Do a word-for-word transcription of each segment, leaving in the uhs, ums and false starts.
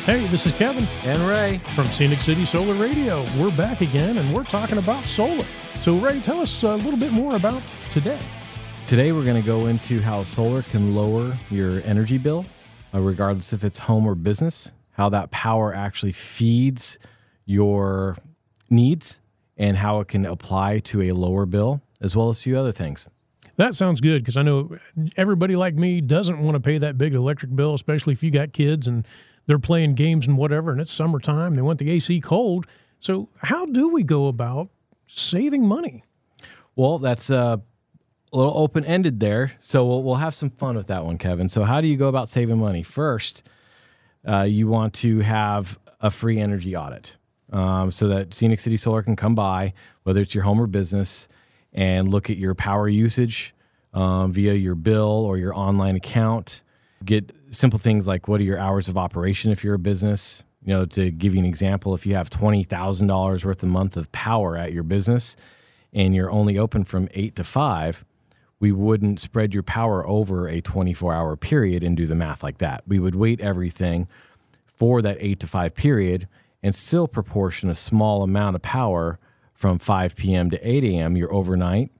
Hey, this is Kevin And Ray. from Scenic City Solar Radio. We're back again, and we're talking about solar. So, Ray, tell us a little bit more about today. Today we're going to go into how solar can lower your energy bill, uh, regardless if it's home or business, how that power actually feeds your needs, and how it can apply to a lower bill, as well as a few other things. That sounds good, because I know everybody like me doesn't want to pay that big electric bill, especially if you got kids and they're playing games and whatever, and it's summertime. They want the A C cold. So how do we go about saving money? Well, that's uh, a little open-ended there, so we'll, we'll have some fun with that one, Kevin. So how do you go about saving money? First, uh, you want to have a free energy audit um, so that Scenic City Solar can come by, whether it's your home or business, and look at your power usage um, via your bill or your online account. Get simple things like, what are your hours of operation if you're a business? You know, to give you an example, if you have twenty thousand dollars worth a month of power at your business and you're only open from eight to five, we wouldn't spread your power over a twenty-four hour period and do the math like that. We would weight everything for that eight to five period and still proportion a small amount of power from five p.m. to eight a.m., your overnight.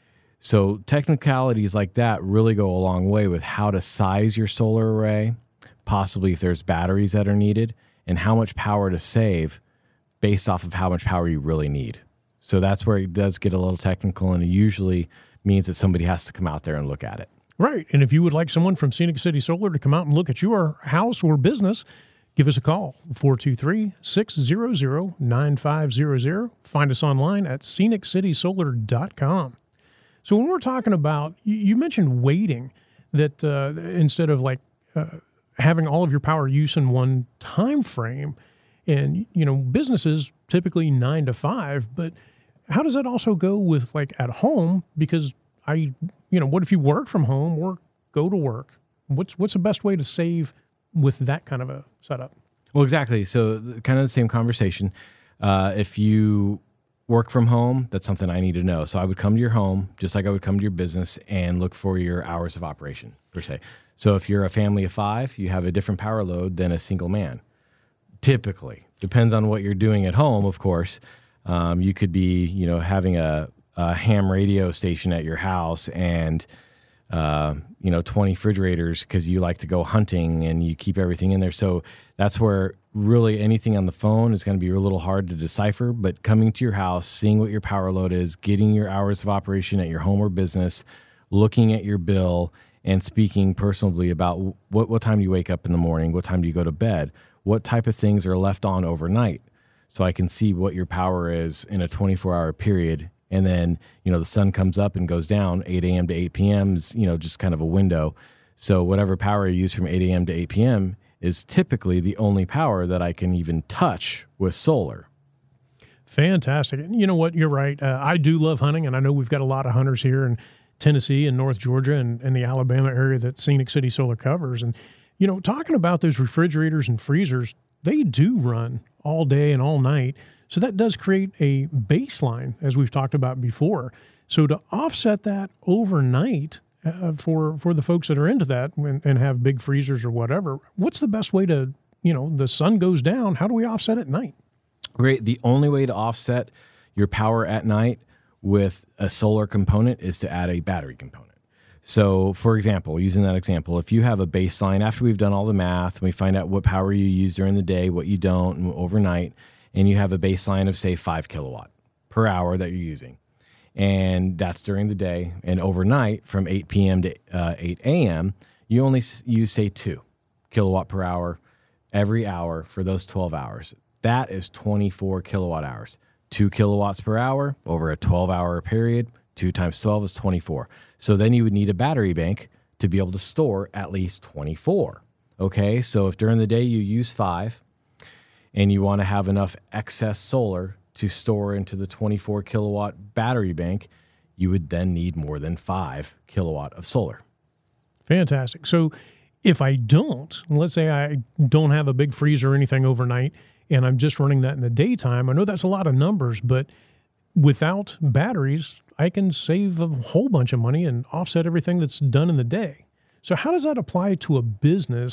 So technicalities like that really go a long way with how to size your solar array, possibly if there's batteries that are needed, and how much power to save based off of how much power you really need. So that's where it does get a little technical, and it usually means that somebody has to come out there and look at it. Right. And if you would like someone from Scenic City Solar to come out and look at your house or business, give us a call, four two three, six hundred, nine five hundred. Find us online at scenic city solar dot com. So when we're talking about, you, you mentioned waiting, that uh, instead of like uh, having all of your power use in one time frame, and, you know, businesses typically nine to five, but how does that also go with like at home? Because I, you know, what if you work from home or go to work? What's, what's the best way to save with that kind of a setup? Well, exactly. So kind of the same conversation. Uh, if you work from home, that's something I need to know. So I would come to your home, just like I would come to your business, and look for your hours of operation, per se. So if you're a family of five, you have a different power load than a single man. Typically. Depends on what you're doing at home, of course. Um, you could be, you know, having a, a ham radio station at your house and Uh, you know, twenty refrigerators because you like to go hunting and you keep everything in there. So that's where really anything on the phone is going to be a little hard to decipher. But coming to your house, seeing what your power load is, getting your hours of operation at your home or business, looking at your bill, and speaking personally about what, what time do you wake up in the morning, what time do you go to bed, what type of things are left on overnight. So I can see what your power is in a twenty-four hour period. And then, you know, the sun comes up and goes down, eight a.m. to eight p.m. is, you know, just kind of a window. So whatever power you use from eight a.m. to eight p.m. is typically the only power that I can even touch with solar. Fantastic. And you know what? You're right. Uh, I do love hunting, and I know we've got a lot of hunters here in Tennessee and North Georgia and, and the Alabama area that Scenic City Solar covers. And, you know, talking about those refrigerators and freezers, they do run all day and all night. So that does create a baseline, as we've talked about before. So to offset that overnight uh, for for the folks that are into that and, and have big freezers or whatever, what's the best way to, you know, the sun goes down, how do we offset at night? Great. The only way to offset your power at night with a solar component is to add a battery component. So, for example, using that example, if you have a baseline, after we've done all the math, and we find out what power you use during the day, what you don't, and overnight, and you have a baseline of, say, five kilowatt per hour that you're using. And that's during the day. And overnight, from eight p.m. to uh, eight a.m., you only use, say, two kilowatt per hour every hour for those twelve hours. That is twenty-four kilowatt hours. Two kilowatts per hour over a twelve hour period. Two times twelve is twenty-four. So then you would need a battery bank to be able to store at least twenty-four. Okay, so if during the day you use five, and you want to have enough excess solar to store into the twenty-four kilowatt battery bank, you would then need more than five kilowatt of solar. Fantastic. So if I don't, let's say I don't have a big freezer or anything overnight, and I'm just running that in the daytime, I know that's a lot of numbers, but without batteries, I can save a whole bunch of money and offset everything that's done in the day. So how does that apply to a business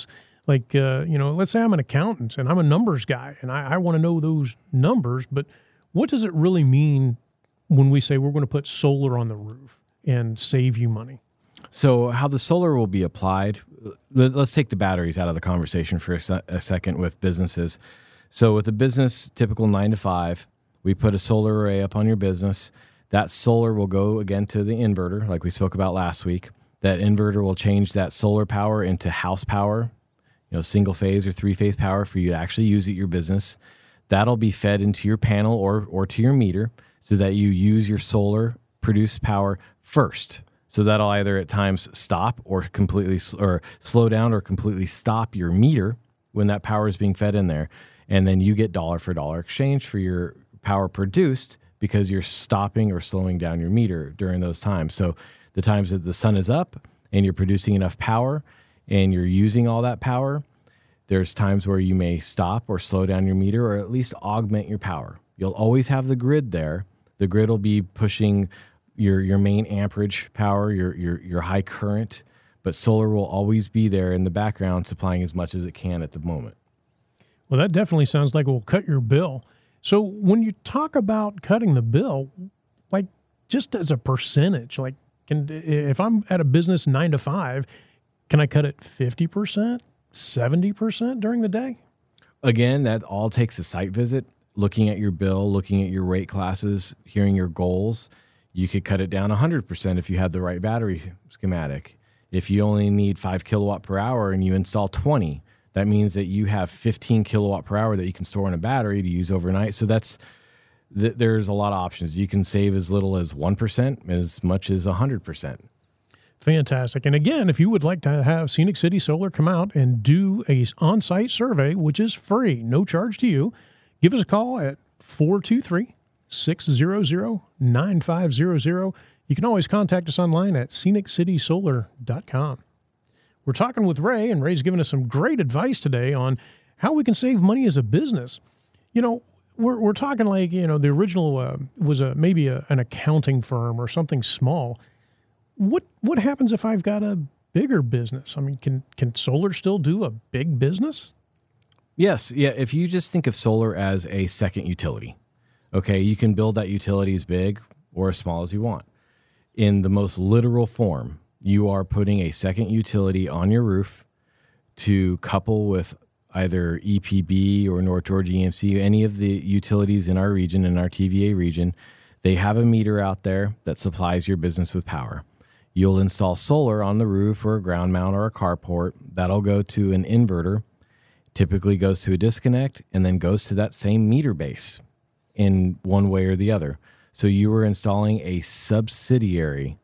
Like, uh, you know, let's say I'm an accountant and I'm a numbers guy and I, I want to know those numbers, but what does it really mean when we say we're going to put solar on the roof and save you money? So how the solar will be applied, let's take the batteries out of the conversation for a, se- a second with businesses. So with a business, typical nine to five, we put a solar array up on your business. That solar will go again to the inverter, like we spoke about last week. That inverter will change that solar power into house power, you know, single phase or three phase power for you to actually use at your business. That'll be fed into your panel or or to your meter so that you use your solar produced power first. So that'll either at times stop or completely or slow down or completely stop your meter when that power is being fed in there. And then you get dollar for dollar exchange for your power produced because you're stopping or slowing down your meter during those times. So the times that the sun is up and you're producing enough power and you're using all that power, there's times where you may stop or slow down your meter or at least augment your power. You'll always have the grid there. The grid will be pushing your your main amperage power, your your your high current, but solar will always be there in the background supplying as much as it can at the moment. Well, that definitely sounds like it will cut your bill. So when you talk about cutting the bill, like just as a percentage, like can if I'm at a business nine to five, can I cut it fifty percent, seventy percent during the day? Again, that all takes a site visit, looking at your bill, looking at your rate classes, hearing your goals. You could cut it down one hundred percent if you had the right battery schematic. If you only need five kilowatt per hour and you install twenty, that means that you have fifteen kilowatt per hour that you can store in a battery to use overnight. So that's th- there's a lot of options. You can save as little as one percent, as much as one hundred percent. Fantastic. And again, if you would like to have Scenic City Solar come out and do a on-site survey, which is free, no charge to you, give us a call at four two three, six hundred, nine five hundred. You can always contact us online at scenic city solar dot com. We're talking with Ray, and Ray's giving us some great advice today on how we can save money as a business. You know, we're we're talking like, you know, the original uh, was a maybe a, an accounting firm or something small. What what happens if I've got a bigger business? I mean, can can solar still do a big business? Yes. Yeah. If you just think of solar as a second utility, okay, you can build that utility as big or as small as you want. In the most literal form, you are putting a second utility on your roof to couple with either E P B or North Georgia E M C, any of the utilities in our region, in our T V A region. They have a meter out there that supplies your business with power. You'll install solar on the roof or a ground mount or a carport. That'll go to an inverter, typically goes to a disconnect, and then goes to that same meter base in one way or the other. So you are installing a subsidiary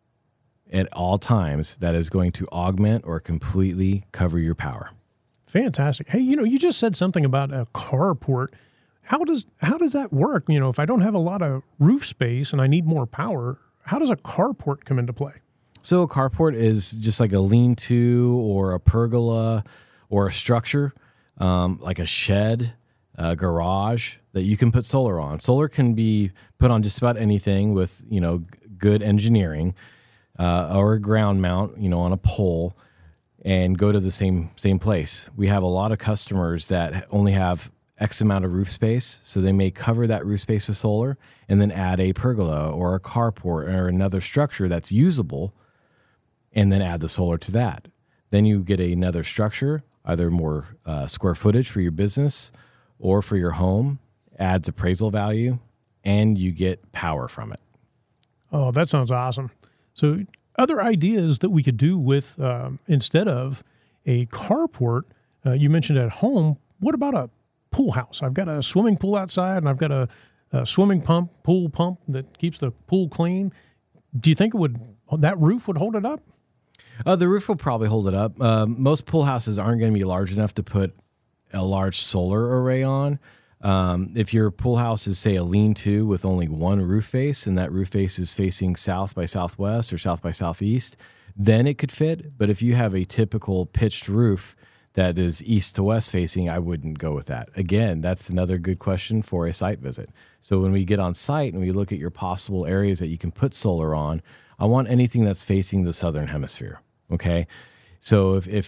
at all times that is going to augment or completely cover your power. Fantastic. Hey, you know, you just said something about a carport. How does how does that work? You know, if I don't have a lot of roof space and I need more power, how does a carport come into play? So a carport is just like a lean-to or a pergola or a structure, um, like a shed, a garage that you can put solar on. Solar can be put on just about anything with, you know, g- good engineering, uh, or a ground mount, you know, on a pole, and go to the same same place. We have a lot of customers that only have X amount of roof space, so they may cover that roof space with solar and then add a pergola or a carport or another structure that's usable and then add the solar to that. Then you get another structure, either more uh, square footage for your business or for your home, adds appraisal value, and you get power from it. Oh, that sounds awesome. So other ideas that we could do with, um, instead of a carport, uh, you mentioned at home, what about a pool house? I've got a swimming pool outside and I've got a, a swimming pump, pool pump that keeps the pool clean. Do you think it would, that roof would hold it up? Uh, the roof will probably hold it up. Uh, most pool houses aren't going to be large enough to put a large solar array on. Um, if your pool house is, say, a lean-to with only one roof face, and that roof face is facing south by southwest or south by southeast, then it could fit. But if you have a typical pitched roof that is east to west facing, I wouldn't go with that. Again, that's another good question for a site visit. So when we get on site and we look at your possible areas that you can put solar on, I want anything that's facing the southern hemisphere. Okay, so if, if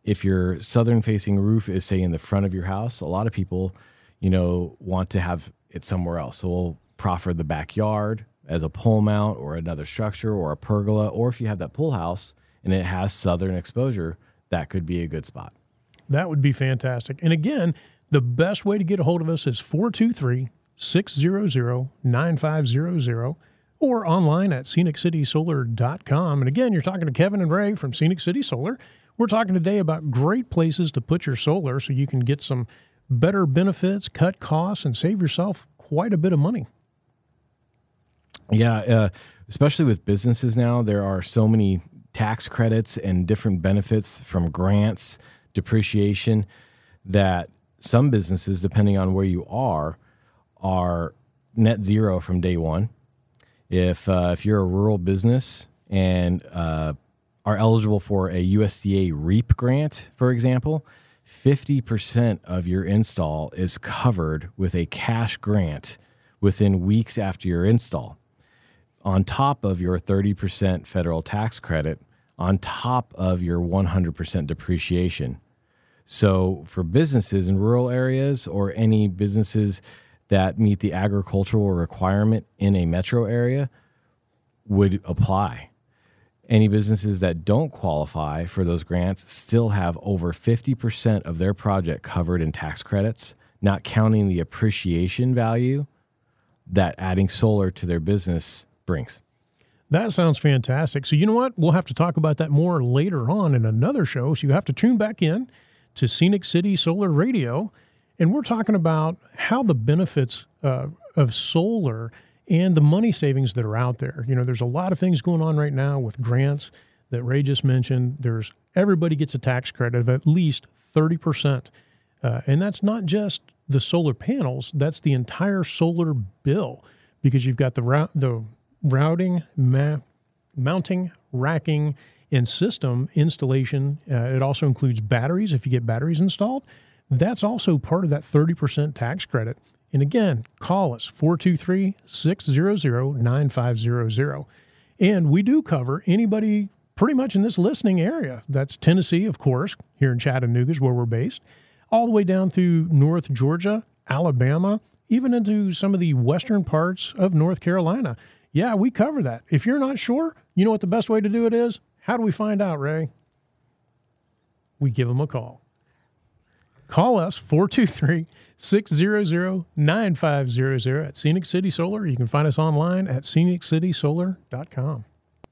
if your southern facing roof is, say, in the front of your house, a lot of people, you know, want to have it somewhere else. So we'll proffer the backyard as a pole mount or another structure or a pergola, or if you have that pool house and it has southern exposure, that could be a good spot. That would be fantastic. And again, the best way to get a hold of us is four two three, six zero zero, nine five zero zero or online at scenic city solar dot com. And again, you're talking to Kevin and Ray from Scenic City Solar. We're talking today about great places to put your solar so you can get some better benefits, cut costs, and save yourself quite a bit of money. Yeah, uh, especially with businesses now, there are so many tax credits and different benefits from grants, depreciation, that some businesses, depending on where you are, are net zero from day one. If uh, if you're a rural business and uh, are eligible for a U S D A REAP grant, for example, fifty percent of your install is covered with a cash grant within weeks after your install, on top of your thirty percent federal tax credit, on top of your one hundred percent depreciation. So for businesses in rural areas or any businesses that meet the agricultural requirement in a metro area would apply. Any businesses that don't qualify for those grants still have over fifty percent of their project covered in tax credits, not counting the appreciation value that adding solar to their business brings. That sounds fantastic. So you know what? We'll have to talk about that more later on in another show. So you have to tune back in to Scenic City Solar Radio. And we're talking about how the benefits uh, of solar and the money savings that are out there. You know, there's a lot of things going on right now with grants that Ray just mentioned. There's everybody gets a tax credit of at least thirty percent. Uh, and that's not just the solar panels. That's the entire solar bill, because you've got the route, the routing, ma- mounting, racking, and system installation. Uh, it also includes batteries if you get batteries installed. That's also part of that thirty percent tax credit. And again, call us, four two three, six zero zero, nine five zero zero. And we do cover anybody pretty much in this listening area. That's Tennessee, of course, here in Chattanooga is where we're based, all the way down through North Georgia, Alabama, even into some of the western parts of North Carolina. Yeah, we cover that. If you're not sure, you know what the best way to do it is? How do we find out, Ray? We give them a call. Call us, four two three, six zero zero, nine five zero zero at Scenic City Solar. You can find us online at scenic city solar dot com.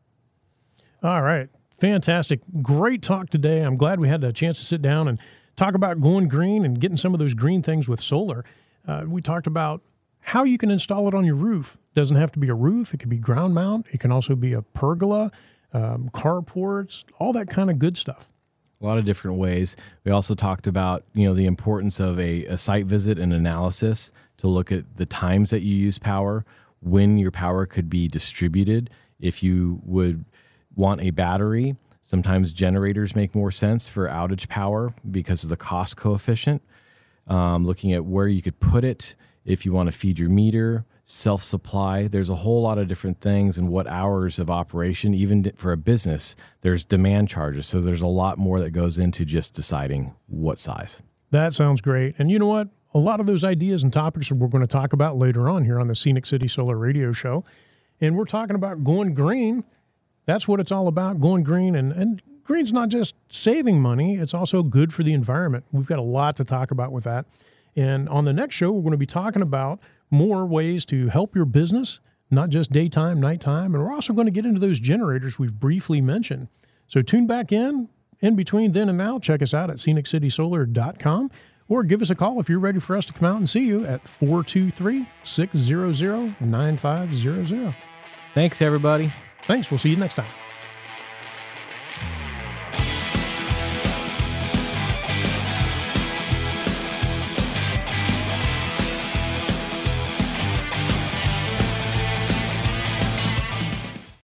All right. Fantastic. Great talk today. I'm glad we had a chance to sit down and talk about going green and getting some of those green things with solar. Uh, we talked about how you can install it on your roof. Doesn't have to be a roof. It could be ground mount. It can also be a pergola, um, carports, all that kind of good stuff. A lot of different ways. We also talked about, you know, the importance of a, a site visit and analysis to look at the times that you use power, when your power could be distributed. If you would want a battery, sometimes generators make more sense for outage power because of the cost coefficient. Um, looking at where you could put it, if you want to feed your meter, self-supply. There's a whole lot of different things and what hours of operation, even for a business, there's demand charges. So there's a lot more that goes into just deciding what size. That sounds great. And you know what? A lot of those ideas and topics we're going to talk about later on here on the Scenic City Solar Radio Show. And we're talking about going green. That's what it's all about, going green. And, and green's not just saving money. It's also good for the environment. We've got a lot to talk about with that. And on the next show, we're going to be talking about more ways to help your business, not just daytime, nighttime. And we're also going to get into those generators we've briefly mentioned. So tune back in. In between then and now, check us out at scenic city solar dot com or give us a call if you're ready for us to come out and see you at four two three, six zero zero, nine five zero zero. Thanks, everybody. Thanks. We'll see you next time.